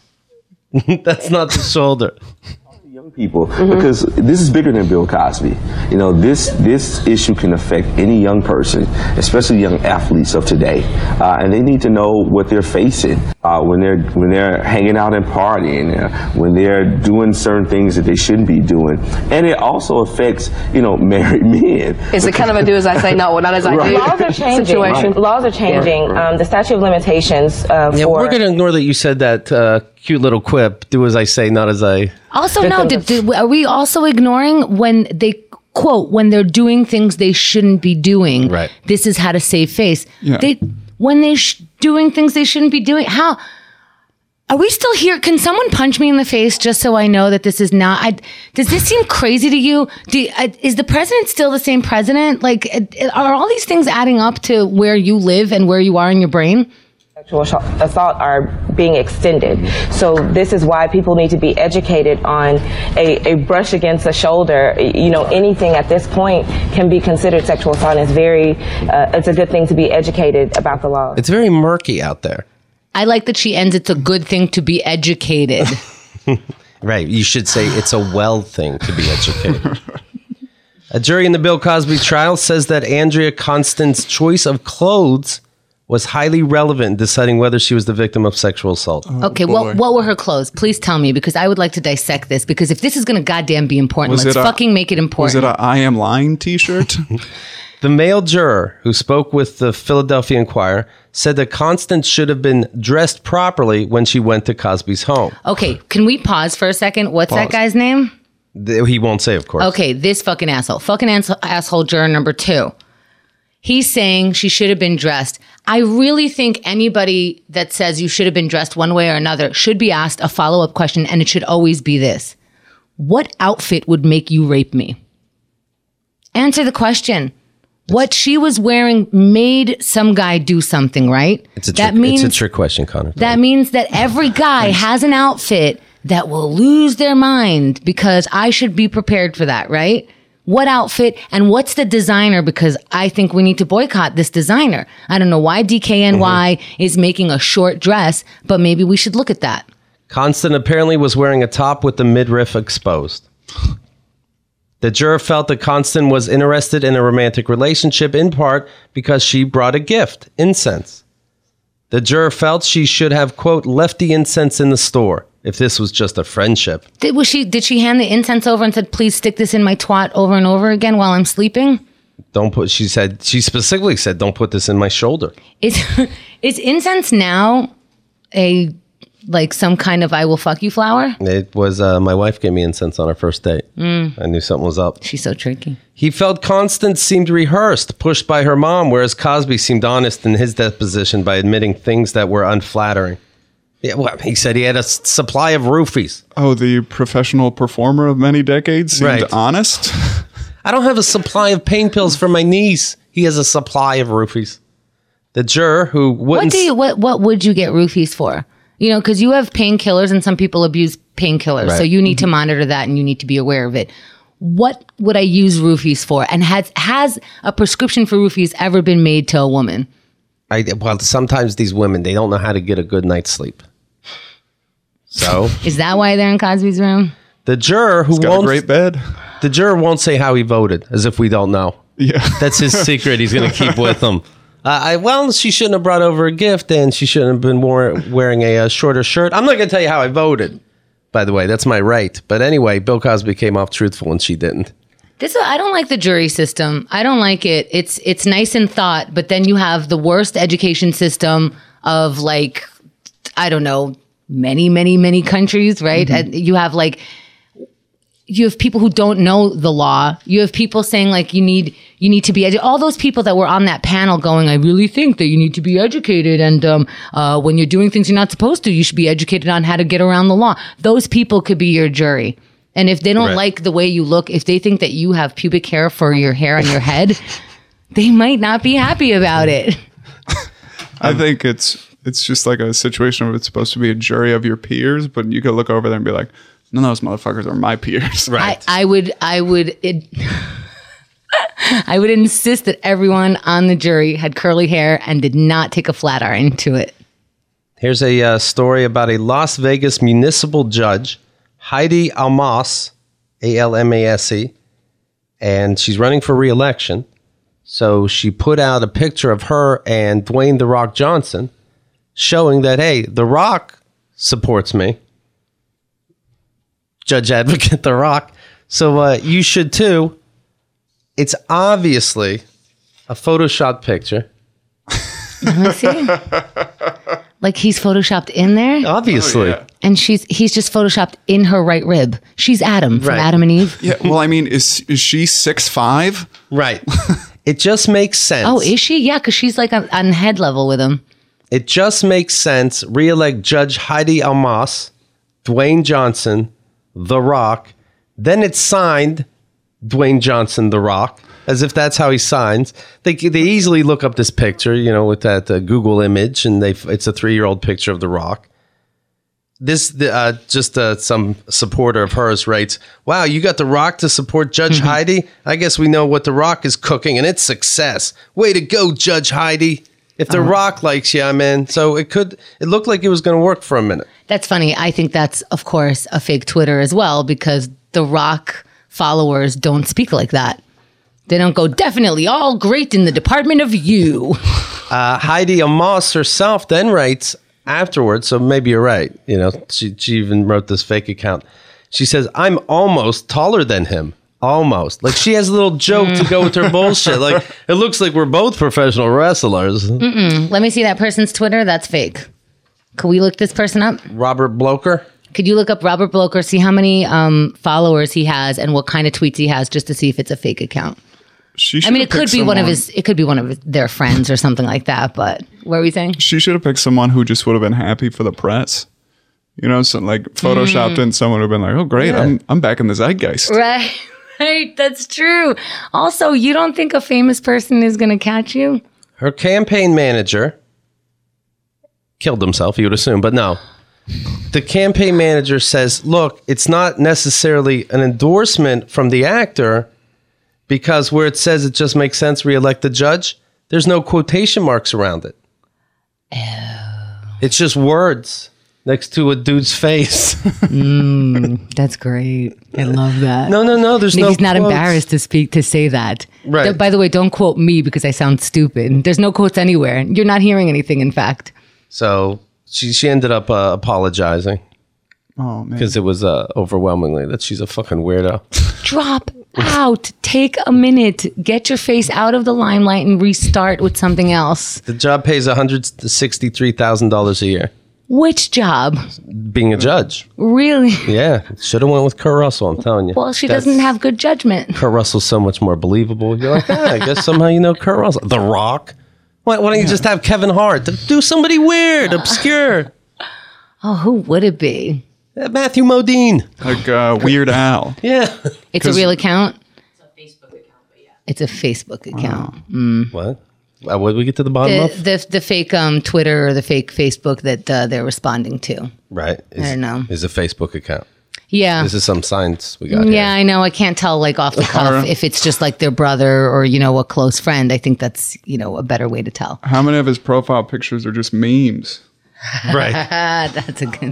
That's not the shoulder. Young people, mm-hmm. because this is bigger than Bill Cosby. You know, this this issue can affect any young person, especially young athletes of today, uh, and they need to know what they're facing uh, when they're when they're hanging out and partying, uh, when they're doing certain things that they shouldn't be doing, and it also affects you know married men. It's a kind of a do as I say, not not as I right. do. Laws are changing. Situation. Right. Laws are changing. Right. Right. Um, the statute of limitations uh, yeah, for we're going to ignore that you said that uh, cute little quip. Do as I say, not as I. Also, no. Did, did, are we also ignoring when they quote when they're doing things they shouldn't be doing? Right. This is how to save face. Yeah. They when they sh- doing things they shouldn't be doing. How are we still here? Can someone punch me in the face just so I know that this is not? I, does this seem crazy to you? Do uh, is the president still the same president? Like, uh, are all these things adding up to where you live and where you are in your brain? Sexual assault are being extended. So this is why people need to be educated on a, a brush against the shoulder. You know, anything at this point can be considered sexual assault. And it's very, uh, it's a good thing to be educated about the law. It's very murky out there. I like that she ends, it's a good thing to be educated. Right. You should say it's a well thing to be educated. A jury in the Bill Cosby trial says that Andrea Constand's choice of clothes was highly relevant in deciding whether she was the victim of sexual assault. Oh, okay, boy. what what were her clothes? Please tell me, because I would like to dissect this, because if this is going to goddamn be important, Was let's it a- fucking make it important. Was it a I am lying t-shirt? The male juror who spoke with the Philadelphia Inquirer said that Constance should have been dressed properly when she went to Cosby's home. Okay, can we pause for a second? What's that Pause. guy's name? Th- He won't say, of course. Okay, this fucking asshole. Fucking ass- asshole juror number two. He's saying she should have been dressed. I really think anybody that says you should have been dressed one way or another should be asked a follow-up question, and it should always be this. What outfit would make you rape me? Answer the question. What she was wearing made some guy do something, right? It's a, that trick, means, it's a trick question, Connor. That means that every guy has an outfit that will lose their mind because I should be prepared for that, right? What outfit and what's the designer? Because I think we need to boycott this designer. I don't know why D K N Y mm-hmm. is making a short dress, but maybe we should look at that. Constance apparently was wearing a top with the midriff exposed. The juror felt that Constance was interested in a romantic relationship in part because she brought a gift, incense. The juror felt she should have, quote, left the incense in the store if this was just a friendship. Did, was she, did she hand the incense over and said, please stick this in my twat over and over again while I'm sleeping? Don't put, she said, she specifically said, don't put this in my shoulder. Is, is incense now a... like some kind of I will fuck you flower? It was, uh, my wife gave me incense on our first date. Mm. I knew something was up. She's so tricky. He felt Constance seemed rehearsed, pushed by her mom, whereas Cosby seemed honest in his deposition by admitting things that were unflattering. Yeah, well, he said he had a s- supply of roofies. Oh, the professional performer of many decades seemed Right. honest? I don't have a supply of pain pills for my knees. He has a supply of roofies. The juror who wouldn't... What do you, what, what would you get roofies for? You know, because you have painkillers and some people abuse painkillers. Right. So you need to monitor that and you need to be aware of it. What would I use roofies for? And has has a prescription for roofies ever been made to a woman? I, well, sometimes these women, they don't know how to get a good night's sleep. So... Is that why they're in Cosby's room? The juror who He's got won't... a great bed. The juror won't say how he voted, as if we don't know. Yeah. That's his secret he's going to keep with him. Uh, I, well, she shouldn't have brought over a gift, and she shouldn't have been wore, wearing a, a shorter shirt. I'm not going to tell you how I voted, by the way. That's my right. But anyway, Bill Cosby came off truthful, and she didn't. This I don't like the jury system. I don't like it. It's it's nice in thought, but then you have the worst education system of like, I don't know, many, many, many countries, right? Mm-hmm. And you have like, you have people who don't know the law. You have people saying like you need you need to be edu- all those people that were on that panel going, I really think that you need to be educated, and um, uh, when you're doing things you're not supposed to, you should be educated on how to get around the law. Those people could be your jury. And if they don't Right. like the way you look, if they think that you have pubic hair for your hair on your head, they might not be happy about it. I think it's it's just like a situation where it's supposed to be a jury of your peers, but you could look over there and be like, none of those motherfuckers are my peers. Right. I, I would, I would, it, I would insist that everyone on the jury had curly hair and did not take a flat iron to it. Here's a uh, story about a Las Vegas municipal judge, Heidi Almas, A L M A S E, and she's running for re-election. So she put out a picture of her and Dwayne "The Rock" Johnson, showing that, hey, The Rock supports me. Judge Advocate The Rock. So uh, you should too. It's obviously a Photoshopped picture. Let's see. Like he's photoshopped in there, Obviously. Oh, yeah. and she's he's just photoshopped in her right rib. She's Adam from Right. Adam and Eve. Yeah, well, I mean, is is she six five? Right. It just makes sense. Oh, is she? Yeah, because she's like on, on head level with him. It just makes sense. Re-elect Judge Heidi Almas, Dwayne Johnson, The Rock. Then it's signed Dwayne Johnson, The Rock, as if that's how he signs. They they easily look up this picture, you know, with that uh, Google image, and they it's a three-year-old picture of The Rock. This uh, just uh, some supporter of hers writes, "Wow, you got The Rock to support Judge Mm-hmm. Heidi? I guess we know what The Rock is cooking, and it's success. Way to go, Judge Heidi. If The Uh-huh. Rock likes you, I'm in." So it could. It looked like it was going to work for a minute. That's funny. I think that's, of course, a fake Twitter as well, because the Rock followers don't speak like that. They don't go, definitely all great in the department of you. Uh, Heidi Almas herself then writes afterwards, so maybe you're right. You know, she, she even wrote this fake account. She says, "I'm almost taller than him. Almost. Like she has a little joke to go with her bullshit. Like it looks like we're both professional wrestlers. Mm-mm. Let me see that person's Twitter. That's fake. Could we look this person up? Robert Bloker. Could you look up Robert Bloker, see how many um, followers he has and what kind of tweets he has, just to see if it's a fake account? She I mean, it should've could be picked one of someone- his. It could be one of his, their friends or something like that. But what were we saying? She should have picked someone who just would have been happy for the press. You know, so like photoshopped Mm. in someone would have been like, "Oh, great, Yeah. I'm I'm back in the zeitgeist." Right, right. That's true. Also, you don't think a famous person is going to catch you? Her campaign manager killed himself, you would assume, but no. The campaign manager says, look, it's not necessarily an endorsement from the actor because where it says it just makes sense, re-elect the judge, there's no quotation marks around it. Oh. It's just words next to a dude's face. That's great. I love that. no, no, no, there's no He's not quotes. embarrassed to speak to say that. Right. Th- By the way, don't quote me because I sound stupid. There's no quotes anywhere. You're not hearing anything. In fact. So she, she ended up uh, apologizing Oh man, because it was uh, overwhelmingly that she's a fucking weirdo. Drop out. Take a minute. Get your face out of the limelight and restart with something else. The job pays one hundred sixty-three thousand dollars a year. Which job? Being a judge. Really? Yeah. Should have went with Kurt Russell, I'm telling you. Well, she That's- doesn't have good judgment. Kurt Russell's so much more believable. You're like, ah, I guess somehow you know Kurt Russell. The Rock. Why, why don't you just have Kevin Hart? Do somebody weird, obscure. Oh, who would it be? Uh, Matthew Modine. like uh, Weird Al. Yeah. It's a real account? It's a Facebook account, but yeah. It's a Facebook account. What? Uh, what did we get to the bottom The, of? the the fake um, Twitter or the fake Facebook that uh, they're responding to. Right. Is, I don't know. Is a Facebook account. Yeah. This is some science we got Yeah, here. I know. I can't tell like off the cuff if it's just like their brother or, you know, a close friend. I think that's, you know, a better way to tell. How many of his profile pictures are just memes? Right. Ah, that's a good.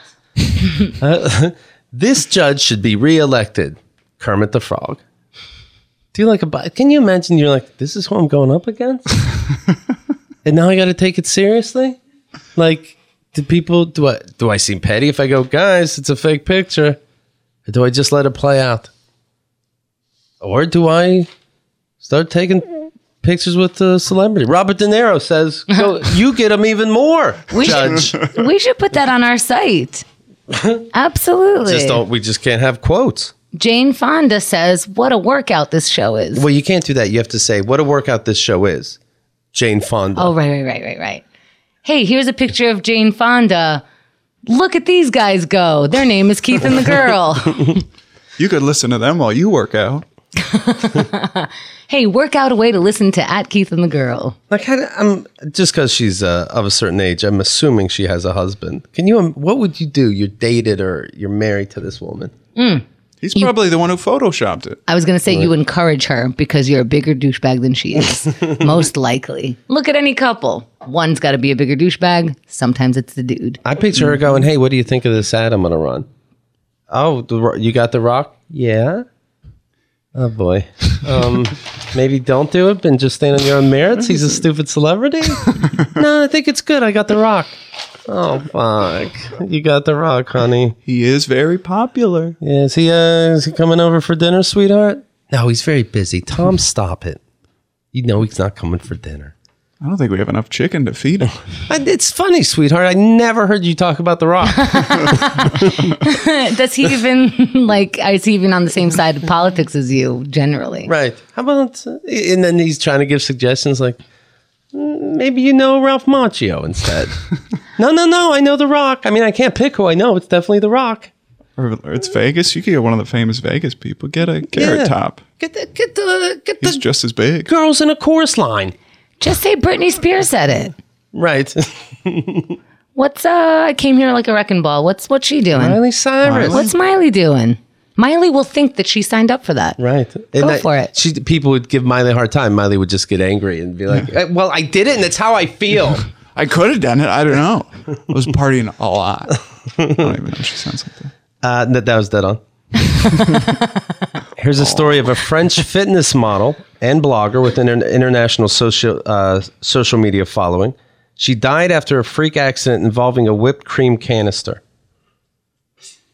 This judge should be reelected. Kermit the Frog. Do you like a bi- Can you imagine you're like, this is who I'm going up against? And now I got to take it seriously? Like, do people, do I, do I seem petty if I go, guys, it's a fake picture? Or do I just let it play out? Or do I start taking pictures with the celebrity? Robert De Niro says, go, you get them even more, We judge. should, we should put that on our site. Absolutely. Just don't, we just can't have quotes. Jane Fonda says, what a workout this show is. Well, you can't do that. You have to say what a workout this show is. Jane Fonda. Oh, right, right, right, right, right. Hey, here's a picture of Jane Fonda. Look at these guys go. Their name is Keith and the Girl. You could listen to them while you work out. Hey, work out a way to listen to at Keith and the Girl. Like, how do- I'm just because she's uh, of a certain age. I'm assuming she has a husband. Can you? um, What would you do? You're dated or you're married to this woman. He's probably the one who photoshopped it. I was going to say you encourage her because you're a bigger douchebag than she is. Most likely. Look at any couple. One's got to be a bigger douchebag. Sometimes it's the dude. I picture her going, "Hey, what do you think of this ad I'm gonna run?" Oh, the, Ro- you got The Rock? Yeah. Oh boy. Um, maybe don't do it and just stand on your own merits. He's a stupid celebrity. No, I think it's good. I got The Rock. Oh fuck! You got The Rock, honey. He is very popular. Yeah, is he? Uh, is he coming over for dinner, sweetheart? No, he's very busy. Tom, stop it. You know he's not coming for dinner. I don't think we have enough chicken to feed him. I, it's funny, sweetheart. I never heard you talk about The Rock. Does he even, like, is he even on the same side of politics as you, generally? Right. How about, uh, and then he's trying to give suggestions like, "Mm, maybe you know Ralph Macchio instead. no, no, no. I know The Rock. I mean, I can't pick who I know. It's definitely The Rock. Or it's Vegas. You could get one of the famous Vegas people. Get a carrot Yeah. top. Get the, get the, get He's the just as big. girls in a chorus line. Just say Britney Spears said it. Right. What's, uh, I came here like a wrecking ball. What's, what's she doing? Miley Cyrus. What's Miley doing? Miley will think that she signed up for that. Right. Go for it. She, people would give Miley a hard time. Miley would just get angry and be like, "Eh, well, I did it and that's how I feel. I could have done it. I don't know. I was partying a lot. I don't even know if she sounds like that. Uh, that, that was dead on. Here's a story of a French fitness model and blogger with an inter- international social uh, social media following. She died after a freak accident involving a whipped cream canister.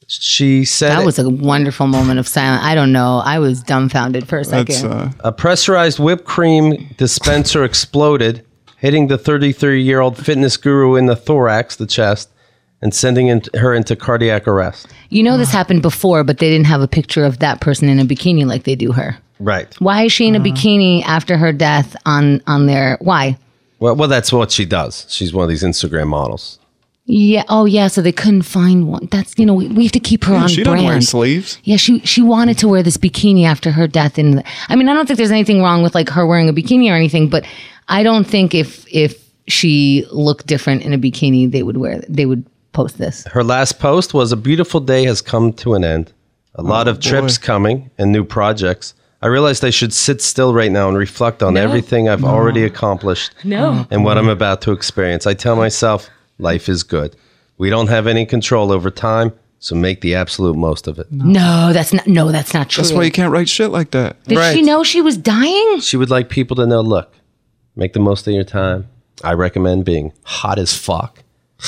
She said That was a wonderful moment of silence. I don't know. I was dumbfounded for a second. That's uh, a pressurized whipped cream dispenser exploded, hitting the thirty-three-year-old fitness guru in the thorax, the chest, and sending in, her into cardiac arrest. You know this happened before, but they didn't have a picture of that person in a bikini like they do her. Right. Why is she in a bikini after her death on on their... Why? Well, well, that's what she does. She's one of these Instagram models. Yeah. Oh, yeah. So they couldn't find one. That's, you know, we, we have to keep her on she brand. doesn't wear sleeves. Yeah, she she wanted to wear this bikini after her death. And I mean, I don't think there's anything wrong with like her wearing a bikini or anything, but I don't think if if she looked different in a bikini, they would wear they would post this. Her last post was, "A beautiful day has come to an end. A lot Oh, of trips coming and new projects. I realized I should sit still right now and reflect on everything I've already accomplished No. and what I'm about to experience. I tell myself, life is good. We don't have any control over time, so make the absolute most of it." No, that's not. No, that's not true. That's why you can't write shit like that. Did Right. she know she was dying? She would like people to know, look, make the most of your time. I recommend being hot as fuck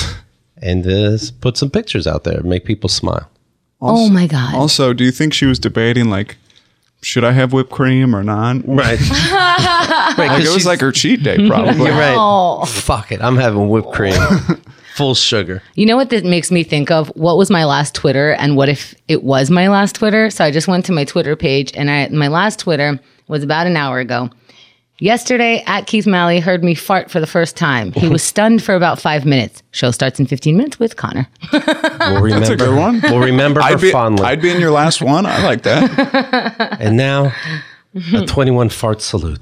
and uh, put some pictures out there, make people smile. Oh my God. Also, do you think she was debating like, should I have whipped cream or not? Right. right, Like, 'cause it was she's- like her cheat day, probably. You're right. Oh. Fuck it. I'm having whipped cream. Full sugar. You know what that makes me think of? What was my last Twitter, and what if it was my last Twitter? So I just went to my Twitter page, and I my last Twitter was about an hour ago. Yesterday, at Keith Malley heard me fart for the first time. He was stunned for about five minutes. Show starts in fifteen minutes with Connor. We'll remember, That's a good one. We'll remember her I'd be, fondly. I'd be in your last one. I like that. and now, a twenty-one fart salute.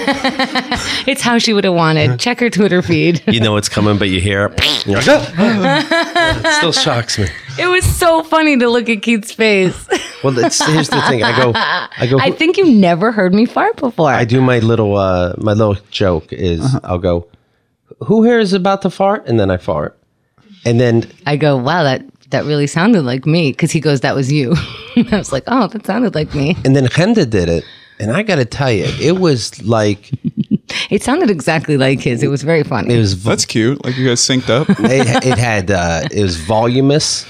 It's how she would have wanted. Check her Twitter feed. You know it's coming, but you hear it. You're like, "Oh." It still shocks me. It was so funny to look at Keith's face. Well, it's, here's the thing. I go, I go. I think you never heard me fart before. I do my little, uh, my little joke is Uh-huh. I'll go, who here is about to fart? And then I fart. And then I go, wow, that, that really sounded like me. Because he goes, that was you. I was like, oh, that sounded like me. and then Henda did it. And I got to tell you, it was like, It sounded exactly like his. It was very funny. it was, vo- That's cute. Like you guys synced up. it, it had, uh, it was voluminous.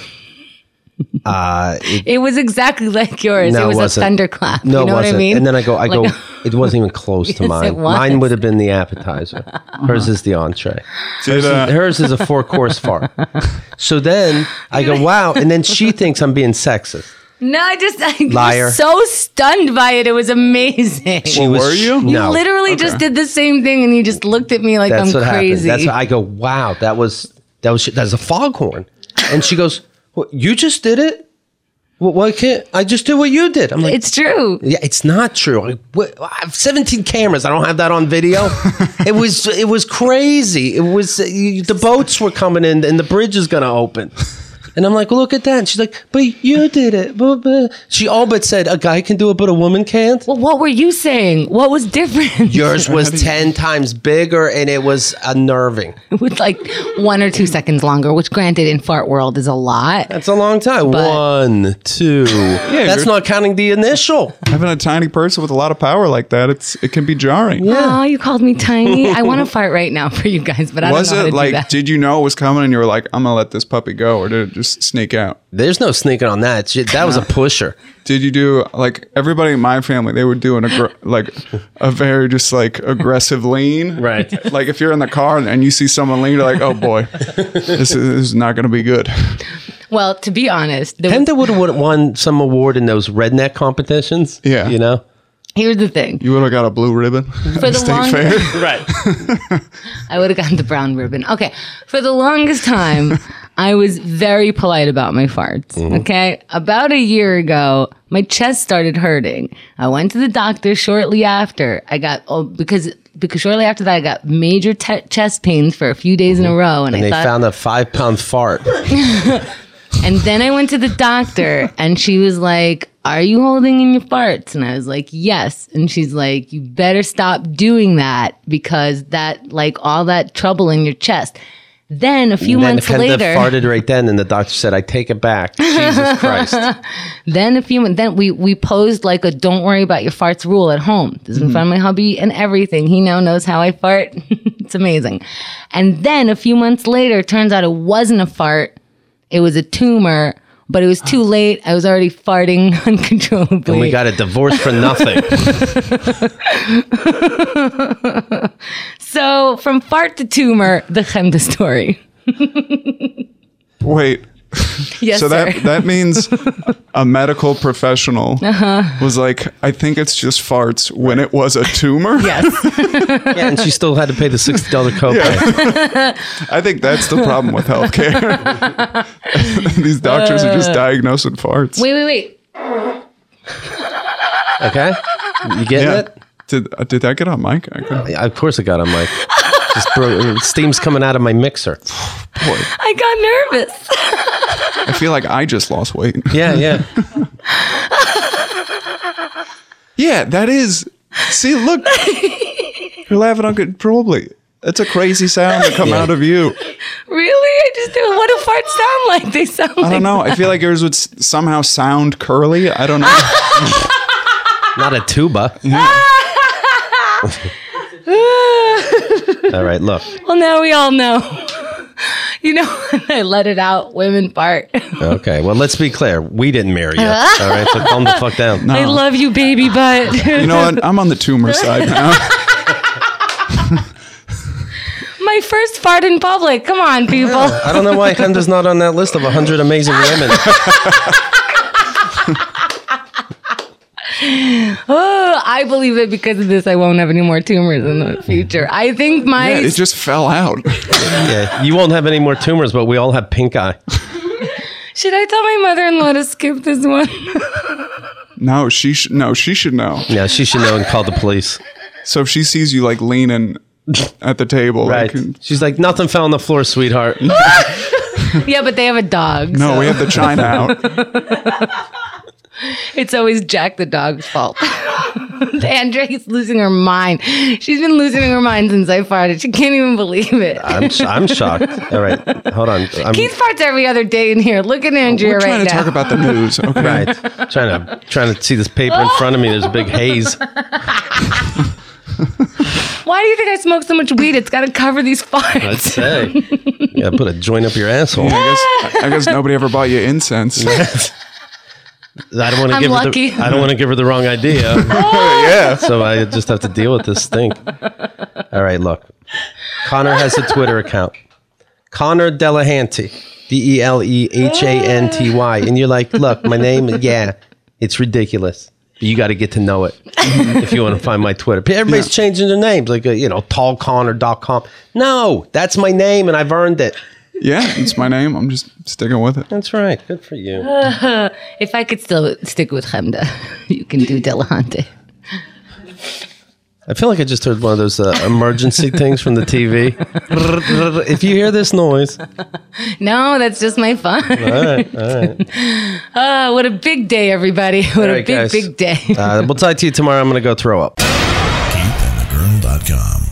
Uh, it, It was exactly like yours. No, it it was a wasn't. thunderclap. no, you know it what wasn't. I mean? And then I go, I go, Like- it wasn't even close to Yes, mine. it was. Mine would have been the appetizer. Hers is the entree. Did, uh, Hers is a four course fart. So then I go, wow. And then she thinks I'm being sexist. No, I just I Liar. was so stunned by it. It was amazing. She Well, was, were you? You No. literally just did the same thing, and you just looked at me like That's I'm what crazy. happened. That's what I go, wow, that was, that was, that's a foghorn. And she goes, what, you just did it? Well, why can't, I just did what you did. I'm like, It's true. yeah, it's not true. I, what, I have seventeen cameras. I don't have that on video. it was, it was crazy. It was, uh, you, the boats were coming in and the bridge is going to open. And I'm like, well, look at that. And she's like, but you did it. Blah, blah. She all but said, a guy can do it, but a woman can't. Well, what were you saying? What was different? Yours was ten times bigger and it was unnerving. With like one or two seconds longer, which granted in fart world is a lot. That's a long time. But- One, two. That's you're- not counting the initial. Having a tiny person with a lot of power like that, it's it can be jarring. Oh, you called me tiny. I want to fart right now for you guys, but I Was don't know how it to like, do that. did you know it was coming and you were like, I'm going to let this puppy go, or did it just sneak out? There's no sneaking on that. Shit, that was a pusher. Did you do, like, everybody in my family, they would do an, aggr- like, a very just, like, aggressive lean. Right. Like, if you're in the car and you see someone lean, you're like, oh, boy, this is, this is not going to be good. Well, to be honest, there was- Penda would have won some award in those redneck competitions. Yeah. You know? here's the thing. You would have got a blue ribbon For at the State long- Fair. Right. I would have gotten the brown ribbon. Okay. For the longest time, I was very polite about my farts. Okay. About a year ago, my chest started hurting. I went to the doctor shortly after. I got, oh, because, because shortly after that, I got major te- chest pains for a few days in a row. And, And I they thought, found a five pound fart. and then I went to the doctor and she was like, are you holding in your farts? And I was like, yes. And she's like, you better stop doing that because that, like, all that trouble in your chest. Then a few And then months Penda later, farted right then, and the doctor said, I take it back. Jesus Christ. then a few mon- then we we posed like a don't worry about your farts rule at home. This is in front of my hubby and everything. He now knows how I fart. It's amazing. And then a few months later, it turns out it wasn't a fart. It was a tumor. but it was too late. I was already farting uncontrollably. And we got a divorce for nothing. So from fart to tumor, the Chemda story. Wait. Yes, so sir. that that means a medical professional Uh-huh. was like, I think it's just farts when it was a tumor. Yes. Yeah, and she still had to pay the sixty dollars copay. I think that's the problem with healthcare. These doctors are just diagnosing farts. Wait, wait, wait. Okay? You getting yeah. it? Did uh, did that get on mic? I couldn't- Yeah, of course it got on mic. Just bro- steam's coming out of my mixer. Boy, I got nervous. I feel like I just lost weight. Yeah, yeah. Yeah, that is. See, look, you're laughing uncontrollably. That's a crazy sound to come Yeah. out of you. Really? I just do. What do farts sound like? They sound I like. don't know. I feel like yours would s- somehow sound curly. I don't know. Not a tuba. All right, look. Well, now we all know. You know, when I let it out, women fart. Okay, well, let's be clear. We didn't marry you. All right, so calm the fuck down. I love you, baby butt. You know what? I'm on the tumor side now. My first fart in public. Come on, people. I don't know why Chemda's not on that list of one hundred amazing women. Oh, I believe that because of this, I won't have any more tumors in the future. I think my. Yeah, it just fell out. Yeah, you won't have any more tumors, but we all have pink eye. Should I tell my mother-in-law to skip this one? No, she should. No, she should know. Yeah, she should know and call the police. So if she sees you like leaning at the table, Right. like, She's like, nothing fell on the floor, sweetheart. Yeah, but they have a dog. no, so we have the china out. It's always Jack the dog's fault. Andrea's losing her mind. She's been losing her mind since I farted. She can't even believe it. I'm sh- I'm shocked. All right, hold on. I'm, Keith farts every other day in here. Look at Andrea We're trying right to now. talk about the news. Okay. right. Trying to trying to see this paper in front of me. There's a big haze. Why do you think I smoke so much weed? It's got to cover these farts. I'd say. You gotta put a joint up your asshole. I guess I guess nobody ever bought you incense. I don't want to I'm give lucky. her. The, I don't want to give her the wrong idea. Yeah. So I just have to deal with this stink. All right, look. Connor has a Twitter account. Connor Delahanty. D E L E H A N T Y. And you're like, look, my name, yeah, it's ridiculous. But you got to get to know it if you want to find my Twitter. Everybody's Yeah. changing their names, like, uh, you know, tall connor dot com. No, that's my name and I've earned it. Yeah, it's my name. I'm just sticking with it. That's right. Good for you. If I could still stick with Chemda, you can do Delahante. I feel like I just heard one of those uh, emergency things from the T V. If you hear this noise. No, that's just my fun. All right, all right. Oh, what a big day, everybody. What All a right, big, guys. big day. Uh, we'll talk to you tomorrow. I'm going to go throw up. keith and the girl dot com